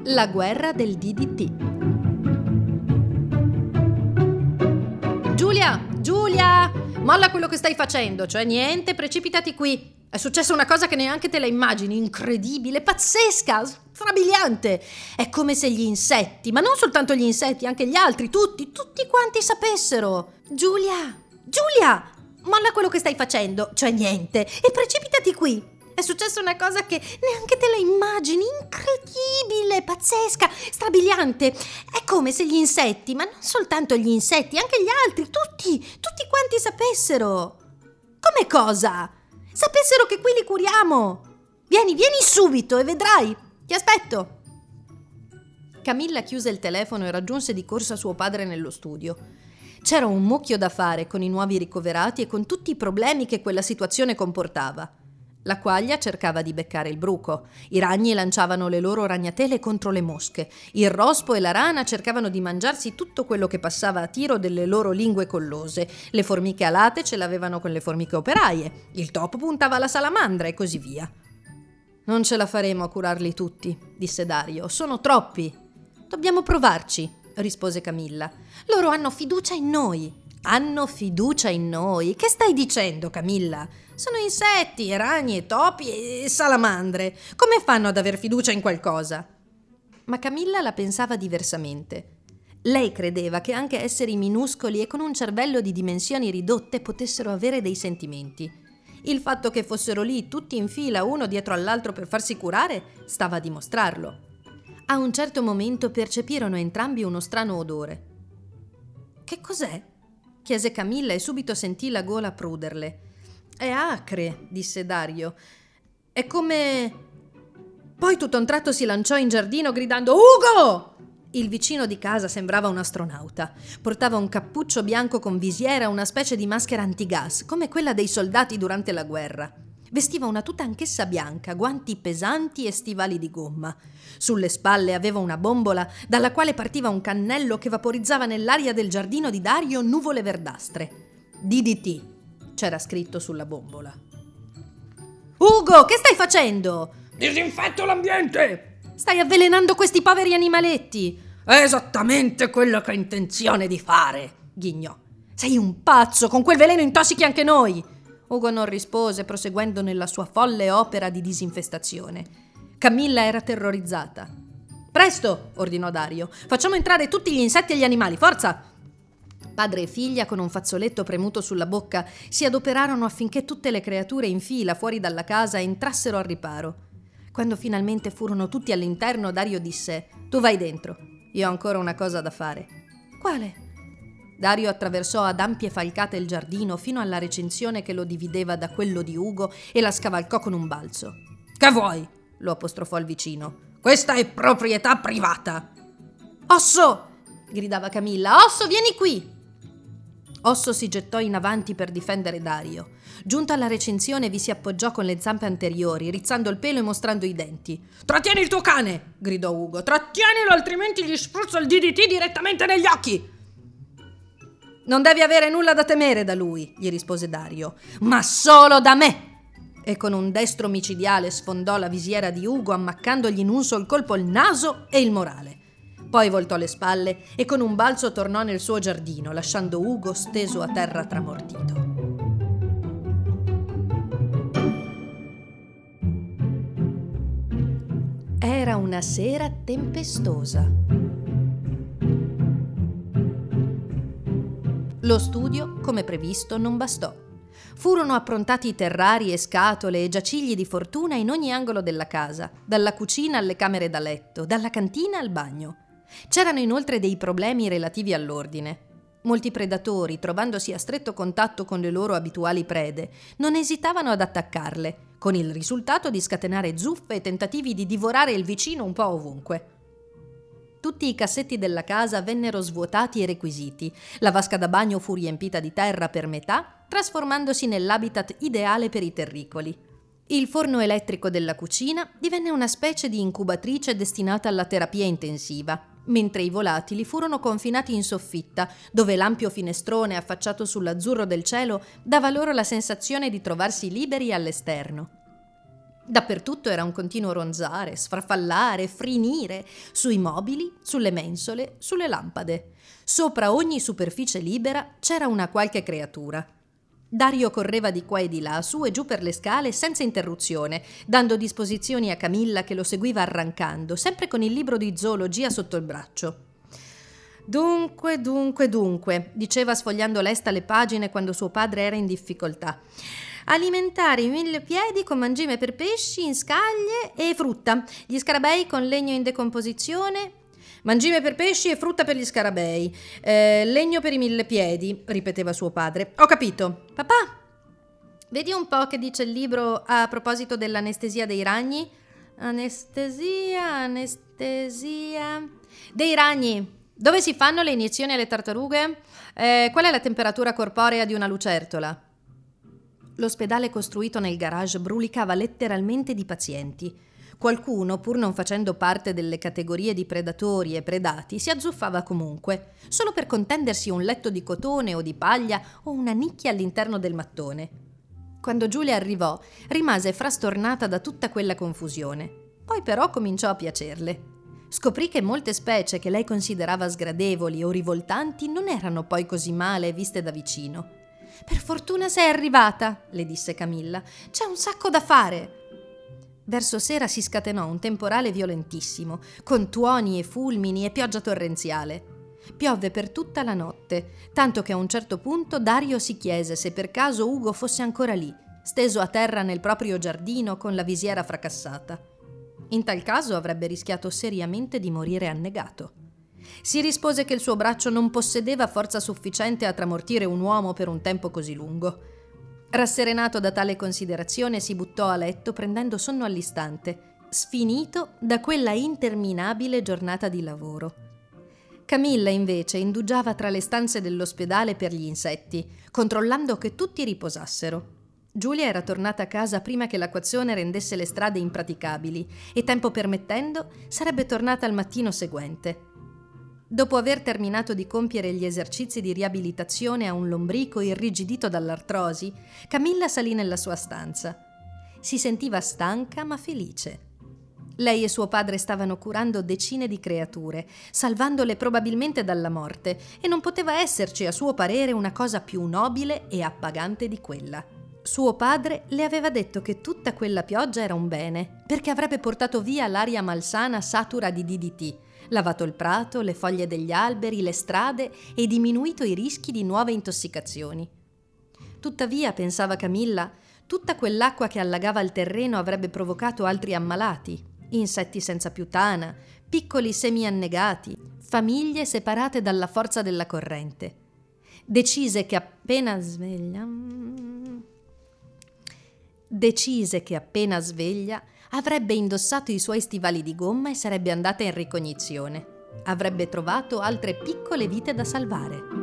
La guerra del DDT. Giulia, molla quello che stai facendo, cioè niente, precipitati qui. È successa una cosa che neanche te la immagini, incredibile, pazzesca, strabiliante. È come se gli insetti, ma non soltanto gli insetti, anche gli altri, tutti quanti sapessero. Giulia, molla quello che stai facendo, cioè niente, e precipitati qui. È successa una cosa che neanche te la immagini, incredibile, pazzesca, strabiliante. È come se gli insetti, ma non soltanto gli insetti, anche gli altri, tutti quanti sapessero. Come cosa? Sapessero che qui li curiamo. Vieni subito e vedrai. Ti aspetto. Camilla chiuse il telefono e raggiunse di corsa suo padre nello studio. C'era un mucchio da fare con i nuovi ricoverati e con tutti i problemi che quella situazione comportava. La quaglia cercava di beccare il bruco, i ragni lanciavano le loro ragnatele contro le mosche, il rospo e la rana cercavano di mangiarsi tutto quello che passava a tiro delle loro lingue collose, le formiche alate ce l'avevano con le formiche operaie, il topo puntava alla salamandra e così via. «Non ce la faremo a curarli tutti», disse Dario, «sono troppi». «Dobbiamo provarci», rispose Camilla. «Loro hanno fiducia in noi». «Hanno fiducia in noi? Che stai dicendo, Camilla? Sono insetti, ragni, e topi e salamandre. Come fanno ad aver fiducia in qualcosa?» Ma Camilla la pensava diversamente. Lei credeva che anche esseri minuscoli e con un cervello di dimensioni ridotte potessero avere dei sentimenti. Il fatto che fossero lì tutti in fila uno dietro all'altro per farsi curare stava a dimostrarlo. A un certo momento percepirono entrambi uno strano odore. «Che cos'è?» chiese Camilla e subito sentì la gola pruderle. «È acre», disse Dario. «È come...» Poi tutto a un tratto si lanciò in giardino gridando «Ugo!». Il vicino di casa sembrava un astronauta. Portava un cappuccio bianco con visiera, una specie di maschera antigas, come quella dei soldati durante la guerra. Vestiva una tuta anch'essa bianca, guanti pesanti e stivali di gomma. Sulle spalle aveva una bombola dalla quale partiva un cannello che vaporizzava nell'aria del giardino di Dario nuvole verdastre. DDT c'era scritto sulla bombola. «Ugo, che stai facendo?» «Disinfetto l'ambiente!» «Stai avvelenando questi poveri animaletti!» «È esattamente quello che ho intenzione di fare!» ghignò. «Sei un pazzo, con quel veleno intossichi anche noi!» Ugo non rispose, proseguendo nella sua folle opera di disinfestazione. Camilla era terrorizzata. «Presto!» ordinò Dario. «Facciamo entrare tutti gli insetti e gli animali, forza!» Padre e figlia, con un fazzoletto premuto sulla bocca, si adoperarono affinché tutte le creature in fila fuori dalla casa entrassero al riparo. Quando finalmente furono tutti all'interno, Dario disse: «Tu vai dentro, io ho ancora una cosa da fare». «Quale?» Dario attraversò ad ampie falcate il giardino fino alla recinzione che lo divideva da quello di Ugo e la scavalcò con un balzo. «Che vuoi?» lo apostrofò il vicino. «Questa è proprietà privata!» «Osso!» gridava Camilla. «Osso, vieni qui!» Osso si gettò in avanti per difendere Dario. Giunto alla recinzione vi si appoggiò con le zampe anteriori, rizzando il pelo e mostrando i denti. «Trattieni il tuo cane!» gridò Ugo. «Trattienilo, altrimenti gli spruzzo il DDT direttamente negli occhi!» «Non devi avere nulla da temere da lui», gli rispose Dario, «ma solo da me!» E con un destro micidiale sfondò la visiera di Ugo, ammaccandogli in un sol colpo il naso e il morale. Poi voltò le spalle e con un balzo tornò nel suo giardino, lasciando Ugo steso a terra tramortito. Era una sera tempestosa. Lo studio, come previsto, non bastò. Furono approntati terrari e scatole e giacigli di fortuna in ogni angolo della casa, dalla cucina alle camere da letto, dalla cantina al bagno. C'erano inoltre dei problemi relativi all'ordine. Molti predatori, trovandosi a stretto contatto con le loro abituali prede, non esitavano ad attaccarle, con il risultato di scatenare zuffe e tentativi di divorare il vicino un po' ovunque. Tutti i cassetti della casa vennero svuotati e requisiti. La vasca da bagno fu riempita di terra per metà, trasformandosi nell'habitat ideale per i terricoli. Il forno elettrico della cucina divenne una specie di incubatrice destinata alla terapia intensiva, mentre i volatili furono confinati in soffitta, dove l'ampio finestrone affacciato sull'azzurro del cielo dava loro la sensazione di trovarsi liberi all'esterno. Dappertutto era un continuo ronzare, sfarfallare, frinire, sui mobili, sulle mensole, sulle lampade. Sopra ogni superficie libera c'era una qualche creatura. Dario correva di qua e di là, su e giù per le scale senza interruzione, dando disposizioni a Camilla che lo seguiva arrancando, sempre con il libro di zoologia sotto il braccio. Dunque, diceva sfogliando lesta le pagine quando suo padre era in difficoltà. Alimentare i 1000 piedi con mangime per pesci in scaglie e frutta, gli scarabei con legno in decomposizione. Mangime per pesci e frutta per gli scarabei, legno per i 1000 piedi, ripeteva suo padre. Ho capito. Papà, vedi un po' che dice il libro a proposito dell'anestesia dei ragni? Anestesia dei ragni. Dove si fanno le iniezioni alle tartarughe? Qual è la temperatura corporea di una lucertola? L'ospedale costruito nel garage brulicava letteralmente di pazienti. Qualcuno, pur non facendo parte delle categorie di predatori e predati, si azzuffava comunque, solo per contendersi un letto di cotone o di paglia o una nicchia all'interno del mattone. Quando Giulia arrivò, rimase frastornata da tutta quella confusione. Poi però cominciò a piacerle. Scoprì che molte specie che lei considerava sgradevoli o rivoltanti non erano poi così male viste da vicino. «Per fortuna sei arrivata», le disse Camilla. «C'è un sacco da fare». Verso sera si scatenò un temporale violentissimo, con tuoni e fulmini e pioggia torrenziale. Piovve per tutta la notte, tanto che a un certo punto Dario si chiese se per caso Ugo fosse ancora lì, steso a terra nel proprio giardino con la visiera fracassata. In tal caso avrebbe rischiato seriamente di morire annegato. Si rispose che il suo braccio non possedeva forza sufficiente a tramortire un uomo per un tempo così lungo. Rasserenato da tale considerazione, si buttò a letto prendendo sonno all'istante, sfinito da quella interminabile giornata di lavoro. Camilla, invece, indugiava tra le stanze dell'ospedale per gli insetti, controllando che tutti riposassero. Giulia era tornata a casa prima che l'acquazione rendesse le strade impraticabili e, tempo permettendo, sarebbe tornata al mattino seguente. Dopo aver terminato di compiere gli esercizi di riabilitazione a un lombrico irrigidito dall'artrosi, Camilla salì nella sua stanza. Si sentiva stanca ma felice. Lei e suo padre stavano curando decine di creature, salvandole probabilmente dalla morte, e non poteva esserci, a suo parere, una cosa più nobile e appagante di quella. Suo padre le aveva detto che tutta quella pioggia era un bene, perché avrebbe portato via l'aria malsana satura di DDT, lavato il prato, le foglie degli alberi, le strade e diminuito i rischi di nuove intossicazioni. Tuttavia, pensava Camilla, tutta quell'acqua che allagava il terreno avrebbe provocato altri ammalati, insetti senza più tana, piccoli semi-annegati, famiglie separate dalla forza della corrente. Decise che appena sveglia avrebbe indossato i suoi stivali di gomma e sarebbe andata in ricognizione. Avrebbe trovato altre piccole vite da salvare.